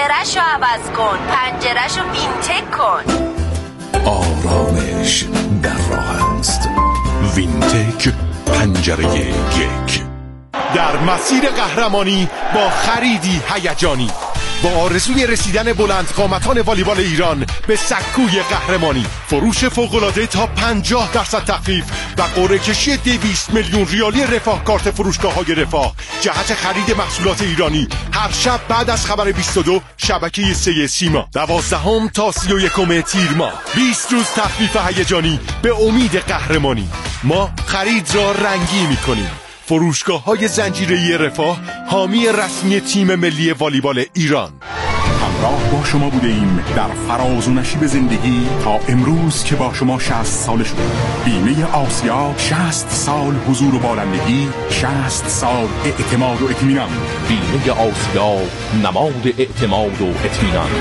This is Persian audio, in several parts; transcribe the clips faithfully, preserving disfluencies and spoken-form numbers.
پنجره‌شو عوض کن، پنجره‌شو وینتک کن. آرامش در راه است. وینتک پنجره یک. در مسیر قهرمانی با خریدی هیجانی، با آرزوی رسیدن بلند قامتان والیبال ایران به سکوی قهرمانی، فروش فوق‌العاده تا پنجاه درصد تخفیف و قرعه کشی دویست میلیون ریالی رفاه کارت فروشگاه‌های رفاه جهت خرید محصولات ایرانی هر شب بعد از خبر بیست و دو شبکه سه سیما. دوازدهم تا سی و یکم تیر ماه، بیست روز تخفیف هیجانی به امید قهرمانی. ما خرید را رنگی می‌کنیم. فروشگاه‌های زنجیره‌ای رفاه، حامی رسمی تیم ملی والیبال ایران. همراه با شما بوده ایم در فراز و نشیب زندگی تا امروز که با شما شصت ساله شده. بیمه آسیا، شصت سال حضور و بالندگی، شصت سال اعتماد و اطمینان. بیمه آسیا، نماد اعتماد و اطمینان.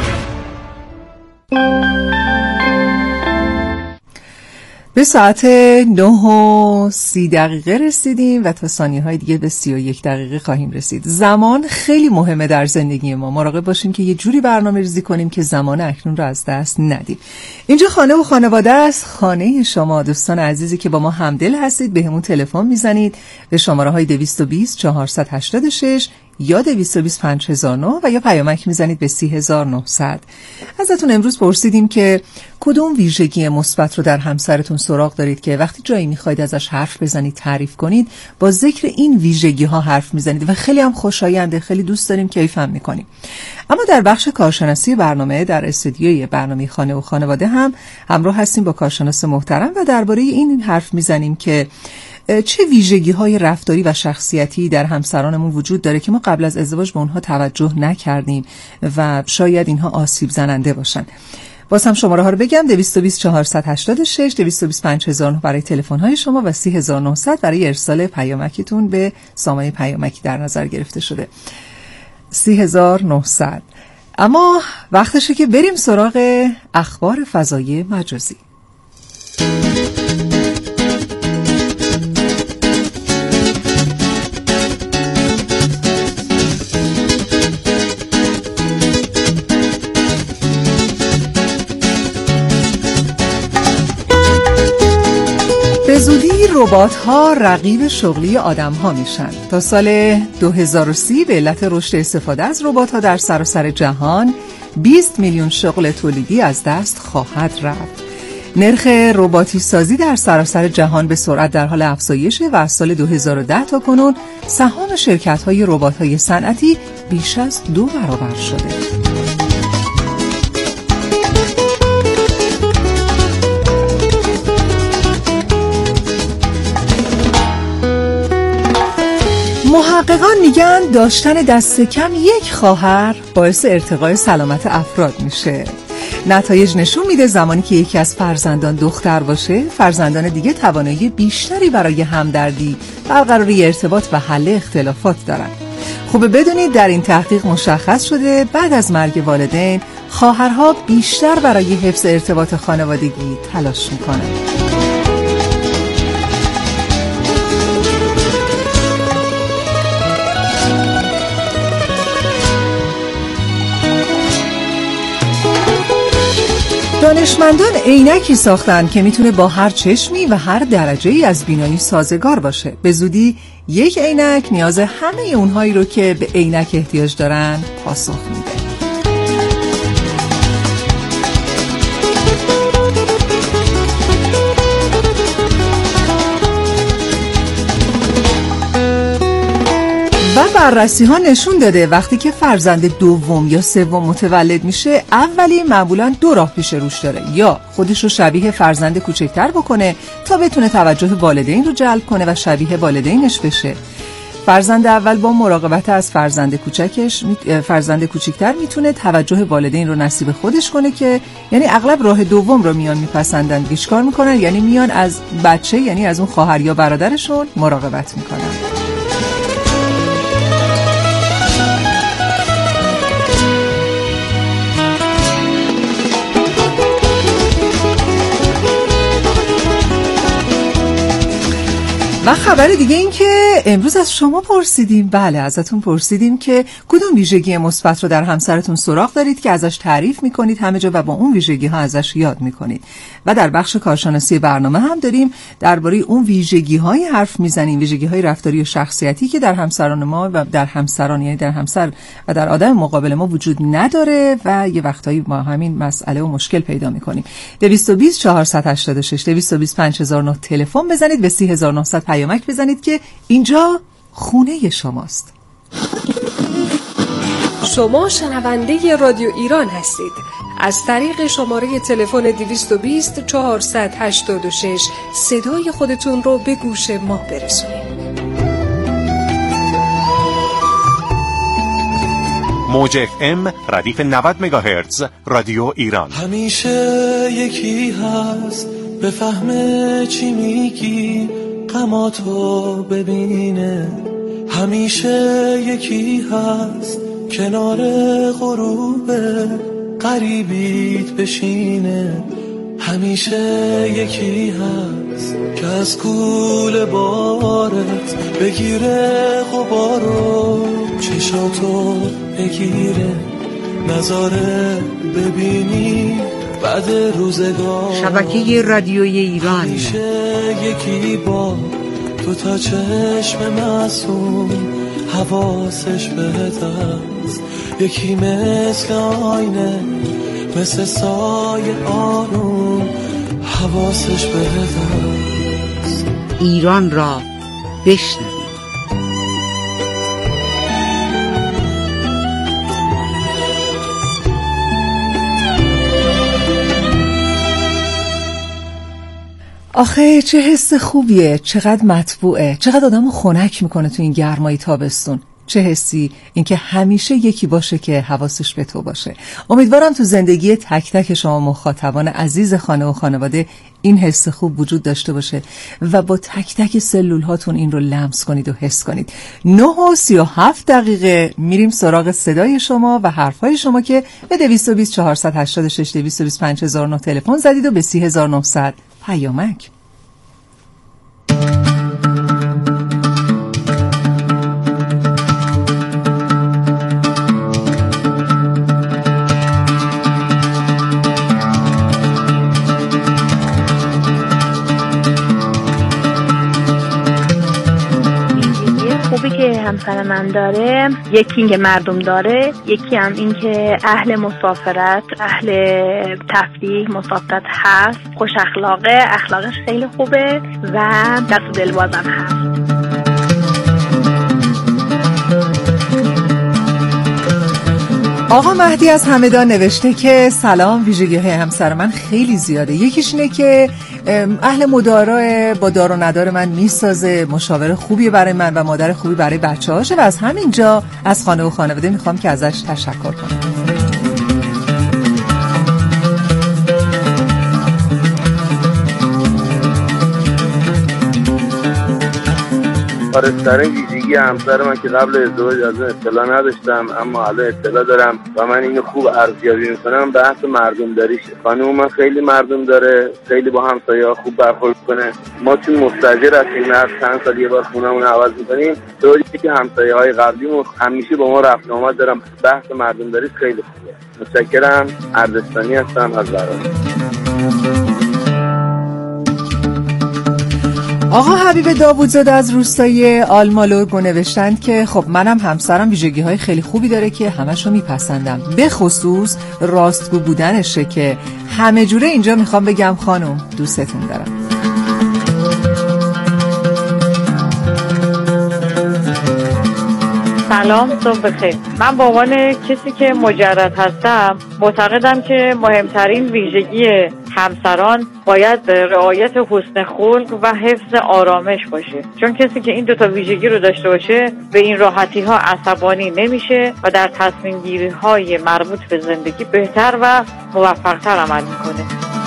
به ساعت نه و سی دقیقه رسیدیم و تا ثانیه های دیگه به سی و یک دقیقه خواهیم رسید. زمان خیلی مهمه در زندگی ما. مراقب باشیم که یه جوری برنامه ریزی کنیم که زمان اکنون رو از دست ندیم. اینجا خانه و خانواده است، خانه شما. دوستان عزیزی که با ما همدل هستید به همون تلفن میزنید به شماره های دویست و بیست چهارصد و هشتاد و شش یا دویست و بیست پنج هزار و نه و یا پیامک میزنید به سی هزار و نهصد. ازتون امروز پرسیدیم که کدوم ویژگی مثبت رو در همسرتون سراغ دارید که وقتی جایی میخواید ازش حرف بزنید، تعریف کنید، با ذکر این ویژگی ها حرف میزنید و خیلی هم خوشاینده، خیلی دوست داریم، کیف هم میکنیم. اما در بخش کارشناسی برنامه در استودیوی برنامه خانه و خانواده هم همراه هستیم با کارشناس محترم و درباره این حرف میزنیم که چه ویژگی‌های رفتاری و شخصیتی در همسرانمون وجود داره که ما قبل از ازدواج به اونها توجه نکردیم و شاید اینها آسیب زننده باشن. باز هم شماره ها رو بگم: دویست و بیست چهارصد و هشتاد و شش، دویست و بیست پنج هزار و نه برای تلفن های شما و سی هزار و نهصد برای ارسال پیامکتون به سامانه پیامکی در نظر گرفته شده. سی هزار و نهصد. اما وقتشه که بریم سراغ اخبار فضایی مجازی. به زودی ربات‌ها رقیب شغلی آدم‌ها میشن. تا سال دو هزار و سی به علت رشد استفاده از ربات‌ها در سراسر جهان بیست میلیون شغل تولیدی از دست خواهد رفت. نرخ رباتی سازی در سراسر جهان به سرعت در حال افزایشه و از سال دو هزار و ده تا کنون سهام شرکت‌های ربات‌های صنعتی بیش از دو برابر شده. محققان میگن داشتن دست کم یک خواهر باعث ارتقای سلامت افراد میشه. نتایج نشون میده زمانی که یکی از فرزندان دختر باشه، فرزندان دیگه توانایی بیشتری برای همدردی، برقراری ارتباط و حل اختلافات دارن. خوبه بدونید در این تحقیق مشخص شده بعد از مرگ والدین خواهرها بیشتر برای حفظ ارتباط خانوادگی تلاش میکنن. دانشمندان عینکی ساختن که میتونه با هر چشمی و هر درجه‌ای از بینایی سازگار باشه. به زودی یک عینک نیاز همه اونهایی رو که به عینک احتیاج دارن پاسخ میده. و بررسی ها نشون داده وقتی که فرزند دوم یا سوم متولد میشه، اولی معمولا دو راه پیش روش داره: یا خودش رو شبیه فرزند کوچکتر بکنه تا بتونه توجه والدین رو جلب کنه و شبیه والدینش بشه. فرزند اول با مراقبت از فرزند کوچکش فرزند کوچکتر میتونه توجه والدین رو نصیب خودش کنه، که یعنی اغلب راه دوم رو میان میپسندن. چیکار میکنن؟ یعنی میان از بچه، یعنی از اون خواهر یا برادرشون مراقبت میکنن. و خبر دیگه این که امروز از شما پرسیدیم، بله ازتون پرسیدیم که کدوم ویژگی مثبت رو در همسرتون سراغ دارید که ازش تعریف میکنید همه جا و با اون ویژگی ها ازش یاد میکنید. و در بخش کارشناسی برنامه هم داریم درباره اون ویژگی های حرف میزنیم، ویژگی های رفتاری و شخصیتی که در همسران ما و در همسران، یعنی در همسر و در آدم مقابل ما وجود نداره و یه وقتایی ما همین مسئله و مشکل پیدا میکنیم. دویست و بیست چهارصد و هشتاد و شش دویست و بیست پنج هزار و نه تلفن بزنید، به سی هزار و نهصد پیامک بزنید که اینجا خونه شماست. شما شنونده رادیو ایران هستید. از طریق شماره تلفن دویست و بیست چهارصد و هشتاد و شش صدای خودتون رو به گوش ما برسونید. موج اف ام ردیف نود مگاهرتز رادیو ایران. همیشه یکی هست بفهمه چی میگی، غماتو ببینه. همیشه یکی هست کنار غروب قریبیت بشینه. همیشه یکی هست که از کوله بارت بگیره غبارو، چشاتو بگیره نظاره ببینی بعد روزگار. شبکه رادیوی ایران. همیشه یکی با تو تا چشم معصوم حواسش بهت هست، یکی مثل آینه مثل سایه آروم حواسش بهت هست. ایران را بشنوید. آخه چه حس خوبیه، چقدر مطبوعه، چقدر آدمو خنک میکنه تو این گرمای تابستون. چه حسی اینکه همیشه یکی باشه که حواسش به تو باشه. امیدوارم تو زندگی تک تک شما مخاطبان عزیز خانه و خانواده این حس خوب وجود داشته باشه و با تک تک سلول هاتون این رو لمس کنید و حس کنید. نه و سی و هفت دقیقه میریم سراغ صدای شما و حرفای شما که به دویست و بیست چهارصد و هشتاد و شش دویست و بیست پنج هزار و نه تلفن زدید و به سی هزار و نهصد پیامک. خوبی که همسر من داره، یکی این که مردم داره، یکی هم این که اهل مسافرت، اهل تفریح، مسافرت هست، خوش اخلاقه، اخلاقش خیلی خوبه و دست و دلبازم هست. آقا مهدی از همدان نوشته که سلام، ویژگی های همسر من خیلی زیاده. یکیش اینه که اهل مدارا، با دار و ندار من میسازه، مشاور خوبی برای من و مادر خوبی برای بچه هاشه و از همینجا از خانه و خانواده میخوام که ازش تشکر کنم. آره، سر این ویژگی همسر من که قبل ازدواج از اون اطلاع نداشتم اما الان اطلاع دارم و من اینو خوب ارزیابی میکنم، بحث مردم داریشه. خانم من خیلی مردم داره، خیلی با همسایه‌ها خوب برخورد کنه. ما چون مستاجر هستیم، هر چند سال یه بار خونمون عوض میکنیم، طوری که همسایه‌های قبلیمون همیشه با ما رفت و آمد دارم. بحث مردم داری خیلی خوبه. متشکرم. اردستانی هستم از برام. آقا حبیب داوودزاده از روستای آلمالورگو نوشتند که خب منم همسرم ویژگی های خیلی خوبی داره که همشو میپسندم، به خصوص راستگو بودنشه که همه جوره اینجا میخوام بگم خانم دوستتون دارم. سلام، صبح بخیر. من به عنوان کسی که مجرد هستم معتقدم که مهمترین ویژگی همسران باید رعایت حسن خلق و حفظ آرامش باشه، چون کسی که این دوتا ویژگی رو داشته باشه به این راحتی ها عصبانی نمیشه و در تصمیم گیری های مربوط به زندگی بهتر و موفقتر عمل میکنه.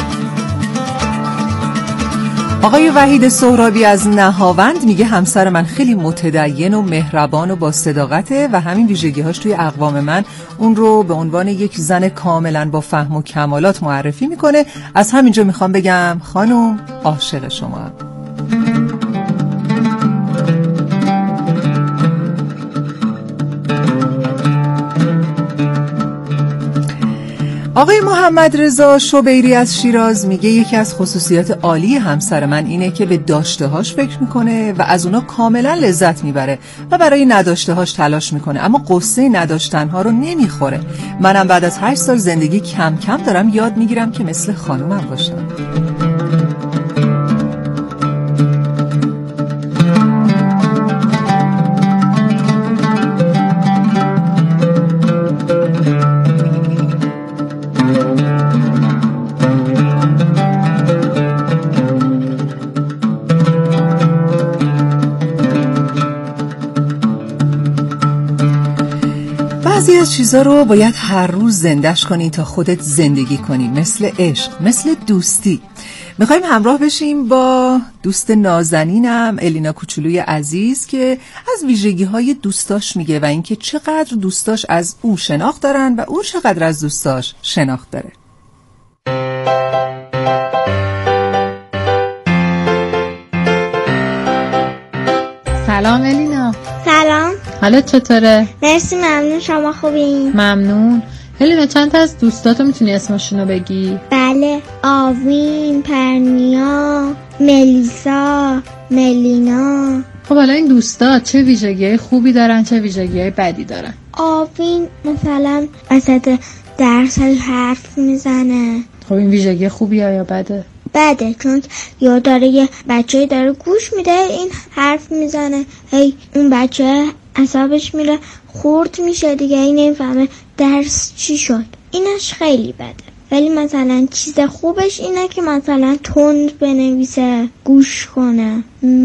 آقای وحید سهرابی از نهاوند میگه همسر من خیلی متدین و مهربان و با صداقته و همین ویژگی‌هاش توی اقوام من اون رو به عنوان یک زن کاملا با فهم و کمالات معرفی میکنه. از همینجا میخوام بگم خانم عاشق شما. آقای محمد رضا شبیری از شیراز میگه یکی از خصوصیات عالی همسر من اینه که به داشته‌هاش فکر میکنه و از اونا کاملا لذت میبره و برای نداشته‌هاش تلاش میکنه، اما قصه نداشتنها رو نمیخوره. منم بعد از هشت سال زندگی کم کم دارم یاد میگیرم که مثل خانومم باشم. بعضی از چیزا رو باید هر روز زندش کنی تا خودت زندگی کنی، مثل عشق، مثل دوستی. میخوایم همراه بشیم با دوست نازنینم الینا کوچولوی عزیز که از ویژگی های دوستاش میگه و اینکه چقدر دوستاش از او شناخت دارن و او چقدر از دوستاش شناخت داره. سلام الینا. سلام. حالت چطوره؟ مرسی، ممنون. شما خوبین؟ ممنون. الینا چند تا از دوستاتو میتونی اسمشونو بگی؟ بله، آوین، پرنیا، ملیسا، ملینا. خب حالا این دوستا چه ویژگی خوبی دارن چه ویژگی بدی دارن؟ آوین مثلا وسط درس حرف میزنه. خب این ویژگی خوبیه یا بده؟ بده، چون یا داره یه بچه داره گوش میده این حرف میزنه، هی اون بچه عصبش میره خورد میشه دیگه، این نمیفهمه درس چی شد. اینش خیلی بده. ولی مثلا چیز خوبش اینه که مثلا تند بنویسه، گوش کنه.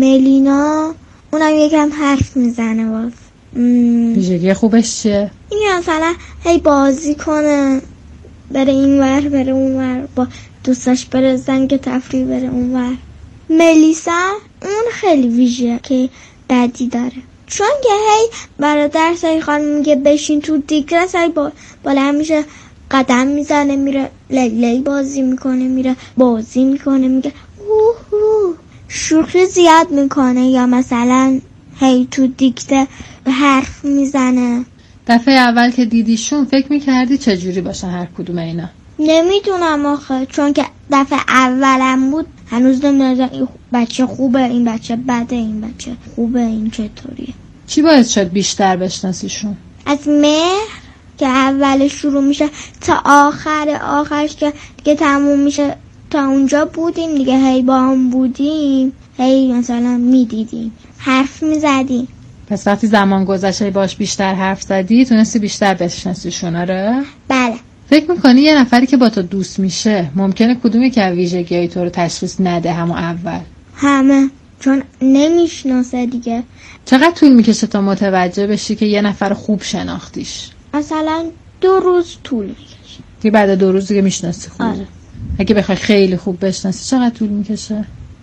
ملینا اونم یکم حرف میزنه. باز ویژگی خوبش چیه؟ این مثلا هی بازی کنه، بره این ور بره اون ور، با دوستاش بره زنگ تفریح بره اون ور. ملیسا اون خیلی ویژه که بدی داره، چون که هی برادر سای خانم میگه بشین تو دیگه، سای با بالا میشه قدم میزنه میره لیلی بازی میکنه، میره بازی میکنه، میگه اوه اوه، شوخی زیاد میکنه، یا مثلا هی تو دیکته حرف میزنه. دفعه اول که دیدیشون فکر میکردی چجوری باشن هر کدوم اینا؟ نمیدونم آخه، چون که دفعه اولم بود هنوز نمیدونم این بچه خوبه این بچه بده، این بچه خوبه این چطوریه. چی باعث شد بیشتر بشناسیشون؟ از مهر که اول شروع میشه تا آخر آخرش که دیگه تموم میشه، تا اونجا بودیم دیگه، هی با هم بودیم، هی مثلا میدیدیم، حرف میزدیم. پس وقتی زمان گذشته باش بیشتر حرف زدی تونستی بیشتر بشناسیشون؟ آره؟ بله. فکر میکنی یه نفری که با تو دوست میشه ممکنه کدومی که ویژگی‌های تو رو تشخیص نده همون اول؟ همه، چون نمیشناسه دیگه. چقدر طول میکشه تا متوجه بشی که یه نفر خوب شناختیش؟ مثلا دو روز طول میکشه. که بعد دو روز دیگه میشناسی خوب؟ آره. اگه بخوای خیلی خوب بشناسی چقدر طول میکشه؟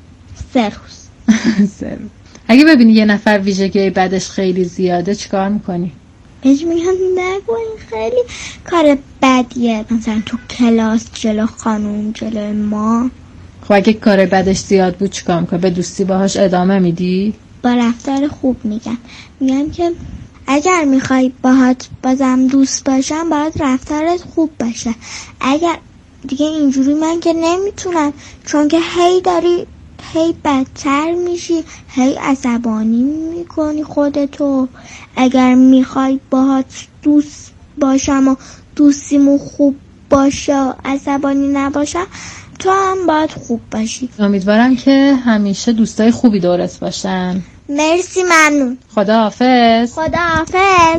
سه روز. سه روز. اگه ببینی یه نفر ویژگی بدش خیلی زیاده چیکار میکنی؟ بهش میگم نگو این خیلی کار بدیه، مثلا تو کلاس جلو خانوم جلو ما. خب اگه کار بدش زیاد بود چیکار میکنی؟ به دوستی باهاش ادامه میدی؟ با رفتار خوب میگم میگم که اگر میخوای باهات بازم دوست باشم باید رفتارت خوب باشه. اگر دیگه اینجوری من که نمیتونم، چون که هی داری هی بدتر میشی، هی عصبانی میکنی خودتو. اگر میخوای باهات دوست باشم و دوستیمو خوب باشه، عصبانی نباشم، تو هم باید خوب باشی. امیدوارم که همیشه دوستای خوبی دورت باشن. مرسی، ممنون. خدا حافظ. خدا حافظ.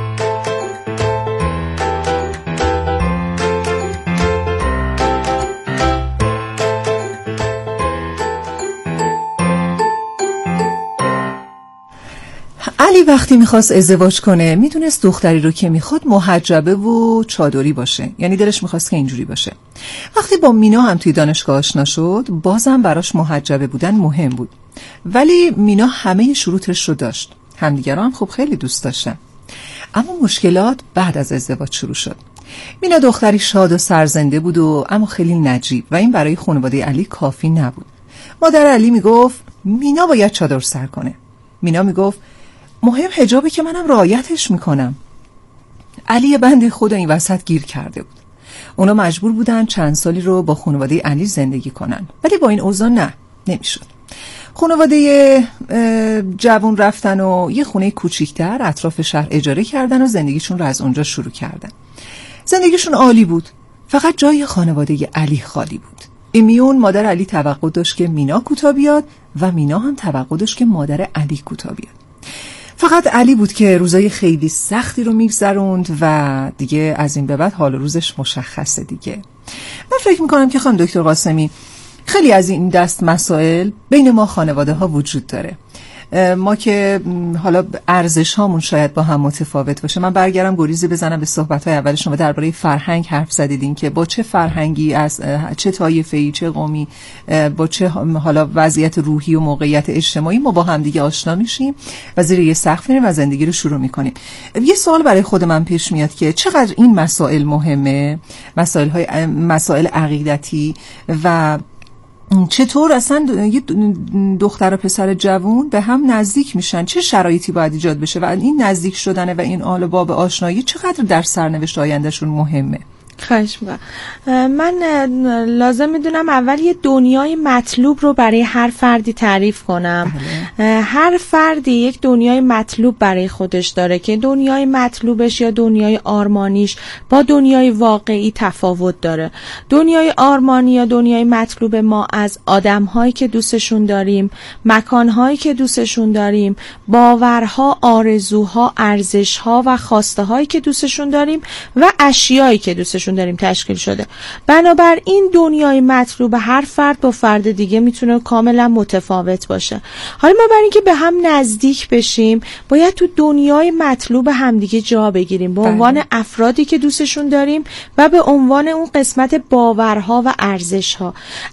علی وقتی میخواست ازدواج کنه میدونست دختری رو که میخواد محجبه و چادری باشه، یعنی دلش میخواست که اینجوری باشه. وقتی با مینا هم توی دانشگاه آشنا شد بازم براش محجبه بودن مهم بود، ولی مینا همه شروطش رو داشت. همدیگه رو هم خب خیلی دوست داشتن. اما مشکلات بعد از ازدواج شروع شد. مینا دختری شاد و سرزنده بود و اما خیلی نجیب و این برای خانواده علی کافی نبود. مادر علی میگفت مینا باید چادر سر کنه. مینا میگفت مهم حجابی که منم رعایتش میکنم. علی بنده خدا این وسط گیر کرده بود. اونا مجبور بودن چند سالی رو با خانواده علی زندگی کنن، ولی با این اوضاع نه، نمیشد. خانواده جوان رفتن و یه خونه کوچیک‌تر اطراف شهر اجاره کردن و زندگیشون رو از اونجا شروع کردن. زندگیشون عالی بود، فقط جای خانواده علی خالی بود. امیون مادر علی توقع داشت که مینا کوتا بیاد و مینا هم توقع داشت که مادر علی کوتا بیاد. فقط علی بود که روزای خیلی سختی رو میگذروند و دیگه از این به بعد حال روزش مشخصه دیگه. من فکر میکنم که خانم دکتر قاسمی خیلی از این دست مسائل بین ما خانواده ها وجود داره. ما که حالا ارزش هامون شاید با هم متفاوت باشه. من برگردم گریزی بزنم به صحبت های اول شما درباره فرهنگ حرف زدیدین که با چه فرهنگی، از چه طایفه‌ای، چه قومی، با چه حالا وضعیت روحی و موقعیت اجتماعی ما با هم دیگه آشنا میشیم و زیر یه سقف میریم و زندگی رو شروع میکنیم. یه سوال برای خود من پیش میاد که چقدر این مسائل مهمه، مسائل های مسائل عقیدتی، و چطور اصلا یه دختر و پسر جوون به هم نزدیک میشن، چه شرایطی باید ایجاد بشه و این نزدیک شدنه و این آل باب آشنایی چقدر در سرنوشت آیندهشون مهمه؟ خواهش میکنم. من لازم میدونم اول یه دنیای مطلوب رو برای هر فردی تعریف کنم. بله. هر فردی یک دنیای مطلوب برای خودش داره که دنیای مطلوبش یا دنیای آرمانیش با دنیای واقعی تفاوت داره. دنیای آرمانی یا دنیای مطلوب ما از آدم‌هایی که دوستشون داریم، مکان‌هایی که دوستشون داریم، باورها، آرزوها، ارزش‌ها و خواسته‌هایی که دوستشون داریم و اشیایی که دوستشون داریم تشکیل شده. بنابراین دنیای مطلوب هر فرد با فرد دیگه میتونه کاملا متفاوت باشه. حالا ما برای اینکه به هم نزدیک بشیم باید تو دنیای مطلوب همدیگه جا بگیریم به عنوان افرادی که دوستشون داریم و به عنوان اون قسمت باورها و ارزشها.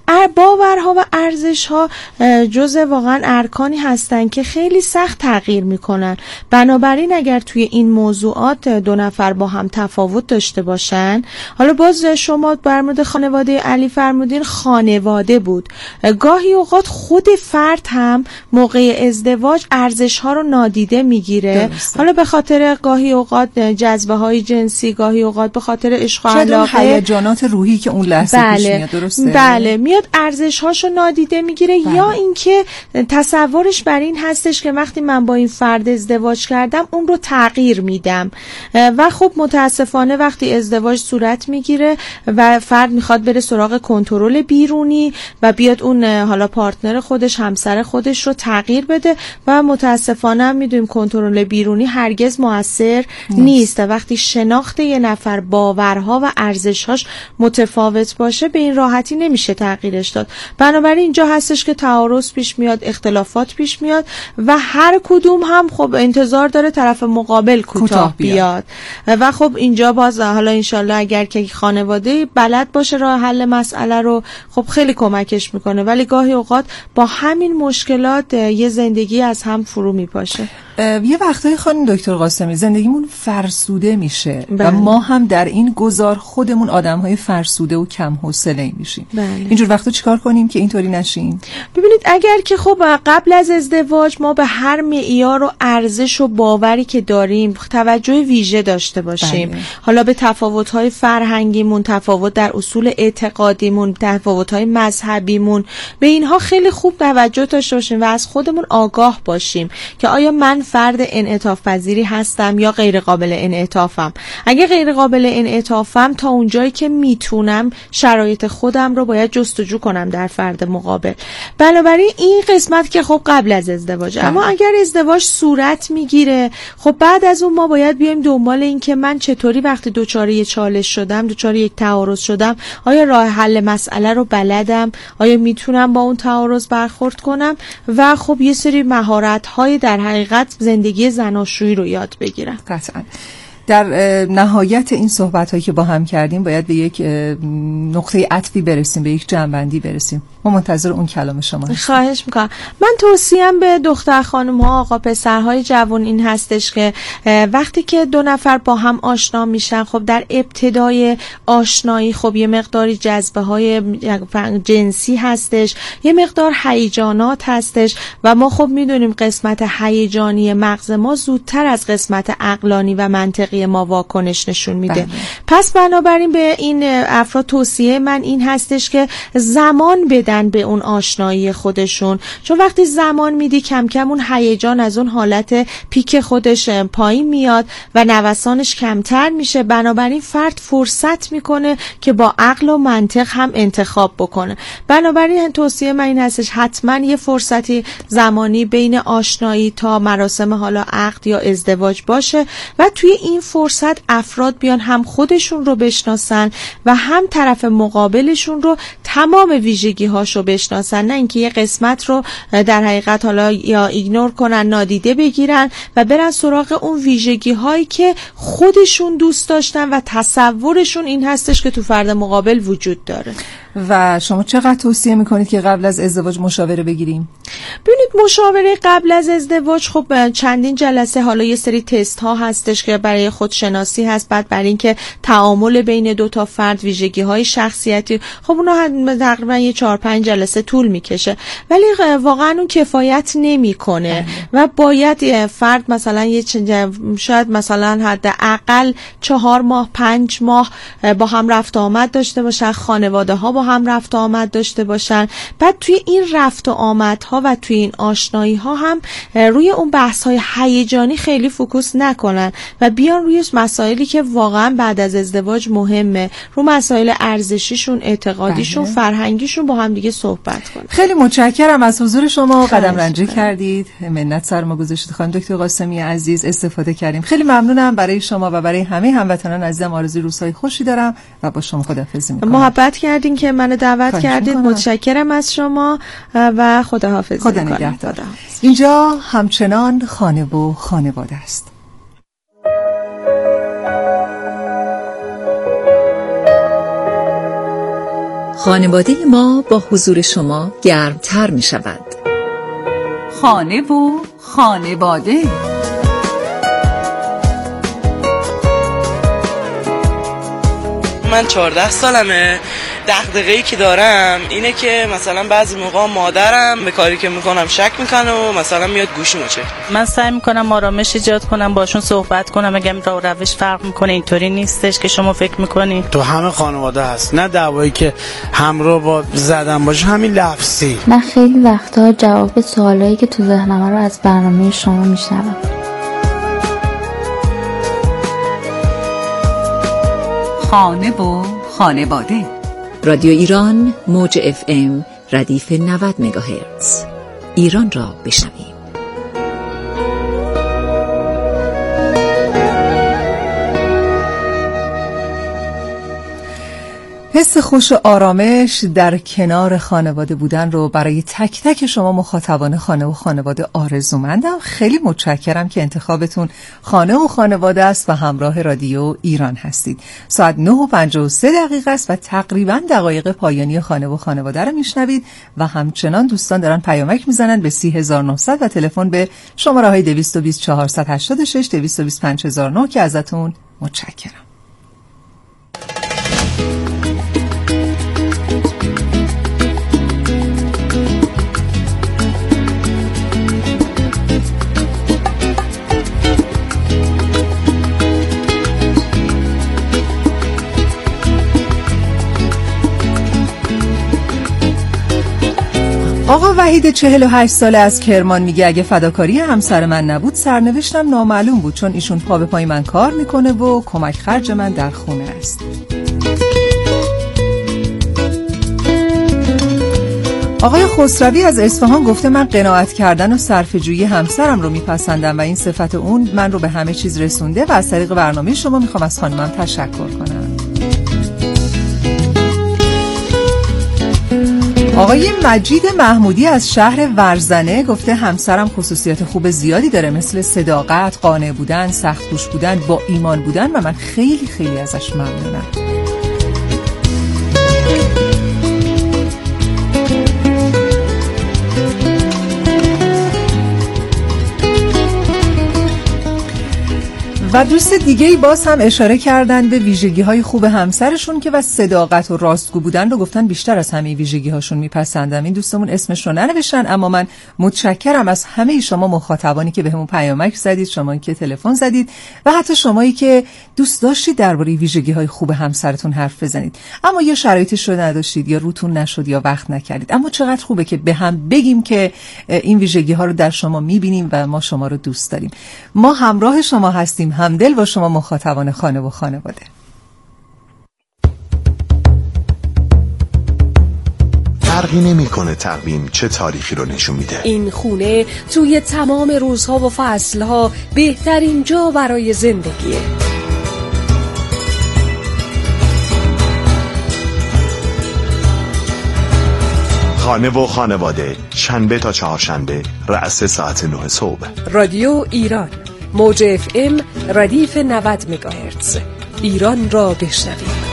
باورها و ارزشها جزء واقعا ارکانی هستن که خیلی سخت تغییر میکنن. بنابراین اگر توی این موضوعات دو نفر با هم تفاوت داشته باشن، حالا باز شما بر مورد خانواده علی فرمودین خانواده بود، گاهی اوقات خود فرد هم موقع ازدواج ارزش ها رو نادیده میگیره. حالا به خاطر گاهی اوقات جذبه های جنسی، گاهی اوقات به خاطر عشق و علاقه، هیجانات روحی که اون لحظه بله. پیش میاد. درسته؟ بله، میاد ارزش هاشو نادیده میگیره. بله. یا اینکه تصورش بر این هستش که وقتی من با این فرد ازدواج کردم اون رو تغییر میدم و خب متاسفانه وقتی ازدواج صورت میگیره و فرد میخواد بره سراغ کنترل بیرونی و بیاد اون حالا پارتنر خودش، همسر خودش رو تغییر بده و متاسفانه هم میدونیم کنترل بیرونی هرگز موثر نیست. وقتی شناخت یه نفر، باورها و ارزشهاش متفاوت باشه به این راحتی نمیشه تغییرش داد. بنابراین اینجا هستش که تعارض پیش میاد، اختلافات پیش میاد و هر کدوم هم خب انتظار داره طرف مقابل کوتاه بیاد. بیاد و خب اینجا باز حالا انشالله اگر که خانواده بلد باشه راه حل مسئله رو خب خیلی کمکش میکنه، ولی گاهی اوقات با همین مشکلات یه زندگی از هم فرو میپاشه. یه وقتای خانم دکتر قاسمی زندگیمون فرسوده میشه. بله. و ما هم در این گذار خودمون آدم‌های فرسوده و کم حوصله میشیم. بله. اینجور وقتا چیکار کنیم که اینطوری نشیم؟ ببینید اگر که خب قبل از ازدواج ما به هر معیار و ارزش و باوری که داریم توجه ویژه داشته باشیم. بله. حالا به تفاوت‌های فرهنگیمون، تفاوت در اصول اعتقادیمون، تفاوت‌های مذهبیمون، به اینها خیلی خوب توجه داشته باشیم و از خودمون آگاه باشیم که آیا من فرد انعطاف پذیری هستم یا غیر قابل انعطافم. اگه غیر قابل انعطافم تا اونجایی که میتونم شرایط خودم رو باید جستجو کنم در فرد مقابل. بنابراین این قسمت که خب قبل از ازدواج. اما اگر ازدواج صورت میگیره خب بعد از اون ما باید بیایم دنبال این که من چطوری وقتی دوچار یه چالش شدم، دوچار یک تعارض شدم، آیا راه حل مسئله رو بلدم، آیا میتونم با اون تعارض برخورد کنم و خب یه سری مهارت‌های در حقیقت زندگی زناشویی رو یاد بگیرم. قطعاً. در نهایت این صحبت‌هایی که با هم کردیم باید به یک نقطه عطفی برسیم، به یک جمع‌بندی برسیم. ما منتظر اون کلام شما هستیم. خواهش میکنم. من توصیه‌ام به دختر خانم‌ها، آقا پسرهای جوان این هستش که وقتی که دو نفر با هم آشنا میشن خب در ابتدای آشنایی خب یه مقداری جذبه‌های جنسی هستش، یه مقدار هیجانات هستش و ما خب میدونیم قسمت هیجانی مغز ما زودتر از قسمت عقلانی و منطقی منطقی ما واکنش نشون میده. بله. پس بنابراین به این افراد توصیه من این هستش که زمان بدن به اون آشنایی خودشون، چون وقتی زمان میدی کم کم اون هیجان از اون حالت پیک خودش پایین میاد و نوسانش کمتر میشه. بنابراین فرد فرصت میکنه که با عقل و منطق هم انتخاب بکنه. بنابراین توصیه من این هستش حتما یه فرصتی زمانی بین آشنایی تا مراسم حالا عقد یا ازدواج باشه و توی این فرصت افراد بیان هم خودشون رو بشناسن و هم طرف مقابلشون رو تمام ویژگی هاشو بشناسن، نه اینکه یه قسمت رو در حقیقت حالا یا ایگنور کنن، نادیده بگیرن و برن سراغ اون ویژگی هایی که خودشون دوست داشتن و تصورشون این هستش که تو فرد مقابل وجود داره. و شما چقدر توصیه میکنید که قبل از ازدواج مشاوره بگیریم؟ ببینید مشاوره قبل از ازدواج خب چندین جلسه حالا یه سری تست ها هستش که برای خودشناسی هست، بعد برای اینکه تعامل بین دو تا فرد، ویژگی های شخصیتی، خب اونا تقریبا یه چهار پنج جلسه طول میکشه، ولی واقعا اون کفایت نمیکنه و باید فرد مثلا یه شاید مثلا حداقل چهار ماه پنج ماه با هم رفت آمد داشته باشن، خانواده ها با هم رفت آمد داشته باشن. بعد توی این رفت آمدها و توی این آشنایی ها هم روی اون بحث های هیجانی خیلی فوکوس نکنن و بیان روی مسائلی که واقعا بعد از ازدواج مهمه، رو مسائل ارزشیشون، اعتقادیشون، بله. فرهنگیشون با هم دیگه صحبت کنن. خیلی متشکرم از حضور شما، قدم رنجه کردید، منت سر ما گذاشتید. خانم دکتر قاسمی عزیز استفاده کردیم. خیلی ممنونم برای شما و برای همه هموطنان عزیزم. آرزوی روزهای خوشی دارم و با شما خداحافظی می‌کنم. محبت کردین که منو دعوت کردید. متشکرم از شما و خداحافظی. خدا نگهدار. اینجا همچنان خانه و خانواده است. خانواده ما با حضور شما گرمتر می شود. خانه و خانواده. من چهارده سالمه. دغدغه‌ای که دارم اینه که مثلا بعضی موقع مادرم به کاری که میکنم شک میکنه و مثلا میاد گوشیمو چک. من سعی میکنم آرامش ایجاد کنم، باشون صحبت کنم، بگم راه و روش فرق میکنه، اینطوری نیستش که شما فکر میکنی. تو همه خانواده هست، نه دعوایی که همراه با زدن باشه، همین لفظی. من خیلی وقتا جواب سوالایی که تو ذهنم رو از برنامه شما میشنوم. خانه و خانواده. رادیو ایران موج اف ام ردیف نود مگاهرتز. ایران را بشنویم. حس خوش و آرامش در کنار خانواده بودن رو برای تک تک شما مخاطبان خانه و خانواده آرزومندم. خیلی متشکرم که انتخابتون خانه و خانواده است و همراه رادیو ایران هستید. ساعت نه و پنجاه و سه دقیقه است و تقریبا دقایق پایانی خانه و خانواده رو میشنوید و همچنان دوستان دارن پیامک میزنن به سی هزار و نهصد و تلفن به شماره های دویست و بیست چهارصد و هشتاد و شش دویست و بیست پنج هزار و نه که ازتون متشکرم. آقا وحید چهل و هشت ساله از کرمان میگه اگه فداکاری همسر من نبود سرنوشتم نامعلوم بود، چون ایشون پا به پای من کار میکنه و کمک خرج من در خونه است. آقای خسروی از اصفهان گفته من قناعت کردن و صرفه‌جویی همسرم رو میپسندم و این صفت اون من رو به همه چیز رسونده و از طریق برنامه شما میخوام از خانمم تشکر کنم. آقای مجید محمودی از شهر ورزنه گفته همسرم خصوصیات خوب زیادی داره، مثل صداقت، قانع بودن، سخت‌کوش بودن، با ایمان بودن و من خیلی خیلی ازش ممنونم. و دوست دیگه ای باز هم اشاره کردن به ویژگی های خوب همسرشون که و صداقت و راستگو بودن رو گفتن بیشتر از همه ویژگی هاشون میپسندم. این دوستمون اسمش رو ننوشتن، اما من متشکرم از همه شما مخاطبانی که بهمون پیامک زدید، شما که تلفن زدید و حتی شمایی که دوست داشتید درباره ویژگی های خوب همسرتون حرف بزنید اما یا شرایطش رو نداشتید یا روتون نشد یا وقت نکردید. اما چقدر خوبه که به هم بگیم که این ویژگی ها رو در شما میبینیم و ما شما رو دوست داریم. ما همراه شما هستیم، همدل با شما مخاطبان خانه و خانواده. فرقی نمی‌کنه تقویم چه تاریخی رو نشون میده. این خونه توی تمام روزها و فصلها بهترین جا برای زندگیه. خانه و خانواده، شنبه تا چهارشنبه رأس ساعت نه صبح. رادیو ایران، موج اف ام ردیف نود مگاهرتز. ایران را بشنویم.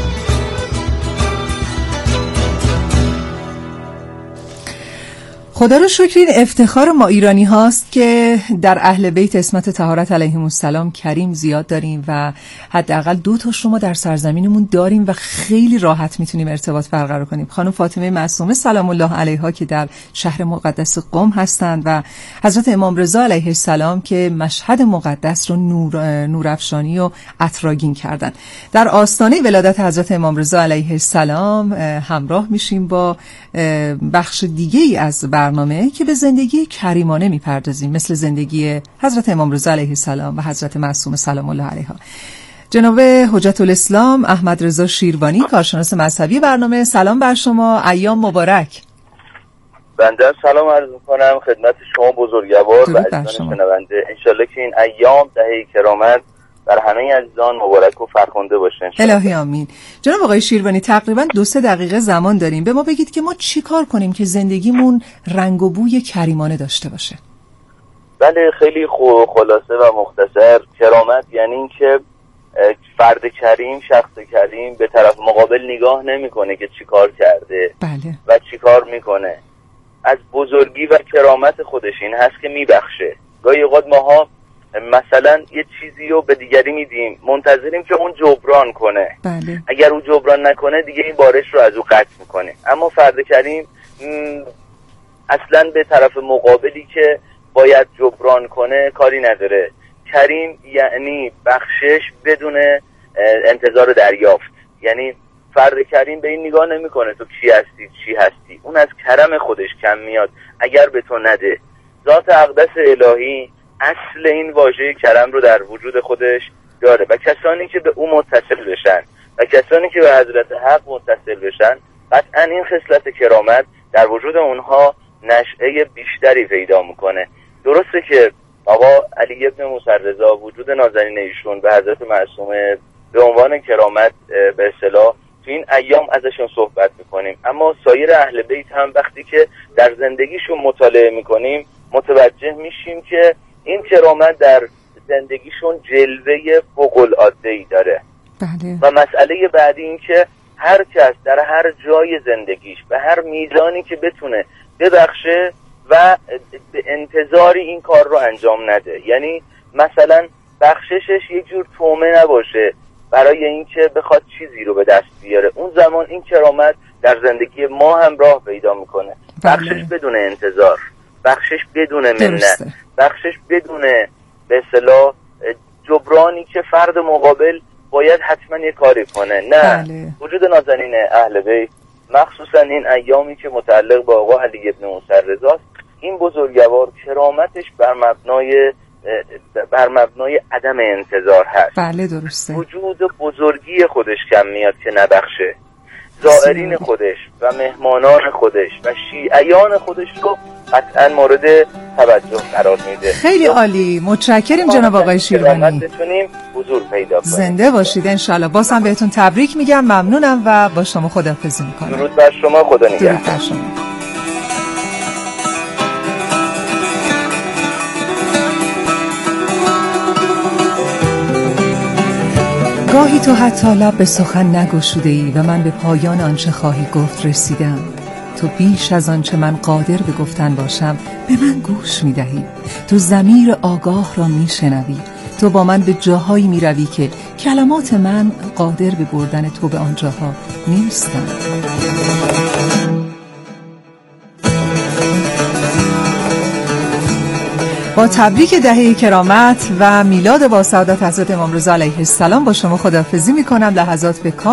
خدا رو شکر، این افتخار ما ایرانی هاست که در اهل بیت عصمت طهارت علیهم السلام کریم زیاد داریم و حداقل دو تا شما در سرزمینمون داریم و خیلی راحت میتونیم ارتباط برقرار کنیم. خانم فاطمه معصومه سلام الله علیها که در شهر مقدس قم هستند و حضرت امام رضا علیه السلام که مشهد مقدس رو نور نورافشانی و عطرآگین کردن. در آستانه ولادت حضرت امام رضا علیه السلام همراه میشیم با بخش دیگه‌ای از برنامه که به زندگی کریمانه میپردازیم، مثل زندگی حضرت امام رضا علیه السلام و حضرت معصومه سلام الله علیها. جناب حجت الاسلام احمد رضا شیروانی، کارشناس مذهبی برنامه، سلام بر شما، ایام مبارک. بنده سلام عرض می‌کنم خدمت شما بزرگوار و عزیزان شنونده. انشالله که این ایام دهه کرامت بر همه عزیزان مبارک و فرخنده باشه. الهی آمین. جناب آقای شیروانی، تقریبا دو سه دقیقه زمان داریم، به ما بگید که ما چی کار کنیم که زندگیمون رنگ و بوی کریمانه داشته باشه. بله، خیلی خلاصه و مختصر، کرامت یعنی این که فرد کریم، شخص کریم به طرف مقابل نگاه نمیکنه که چی کار کرده بله. و چی کار میکنه. از بزرگی و کرامت خودش این هست که میبخشه. گاهی اوقات ماها مثلا یه چیزی رو به دیگری میدیم، منتظریم که اون جبران کنه. بله. اگر اون جبران نکنه دیگه این بارش رو از او قطع میکنه. اما فرد کریم اصلا به طرف مقابلی که باید جبران کنه کاری نداره. کریم یعنی بخشش بدون انتظار دریافت. یعنی فرد کریم به این نگاه نمیکنه تو کی هستی چی هستی، اون از کرم خودش کم میاد اگر به تو نده. ذات اقدس الهی اصل این واژه کرم رو در وجود خودش داره و کسانی که به او متصل بشن و کسانی که به حضرت حق متصل بشن قطعا این خصلت کرامت در وجود اونها نشأه بیشتری پیدا میکنه. درسته که آقا علی ابن موسی رضا وجود نازنین ایشون به حضرت معصومه به عنوان کرامت به اصطلاح تو این ایام ازشون صحبت میکنیم، اما سایر اهل بیت هم وقتی که در زندگیشون مطالعه میکنیم متوجه میشیم که این کرامت در زندگیشون جلوه فوق‌العاده‌ای داره. بله. و مسئله بعدی این که هر کس در هر جای زندگیش به هر میزانی که بتونه ببخشه و به انتظاری این کار رو انجام نده. یعنی مثلا بخششش یک جور تومه نباشه برای اینکه بخواد چیزی رو به دست بیاره. اون زمان این کرامت در زندگی ما هم راه پیدا میکنه. بله. بخشش بدون انتظار، بخشش بدون منت، بخشش بدون به اصطلاح جبرانی که فرد مقابل باید حتما یه کاری کنه. نه. بله. وجود نازنین اهل بیت مخصوصا این ایامی که متعلق با آقا علی ابن موسی رضا، این بزرگوار کرامتش بر مبنای بر مبنای عدم انتظار هست. بله درسته. وجود بزرگی خودش کم میاد که نبخشه. زائرین خودش و مهمانان خودش و شیعیان خودش رو قطعا مورد توجه قرار میده. خیلی عالی، متشکریم جناب آقای شیروانی. بتونیم حضور پیدا کنیم. زنده باشید انشالله. باز هم بهتون تبریک میگم، ممنونم و با شما خداحافظی میکنم. درود بر شما، خدا نگهدار. درود بر شما. گاهی تو حتی لب به سخن نگشوده ای و من به پایان آنچه خواهی گفت رسیدم. تو بیش از آنچه من قادر به گفتن باشم به من گوش می دهی. تو ضمیر آگاه را می شنوی. تو با من به جاهایی می روی که کلمات من قادر به بردن تو به آنجاها نیستند. با تبریک دهه کرامت و میلاد با سعادت حضرت امام رضا علیه السلام با شما خداحافظی می کنم. لحظات به کار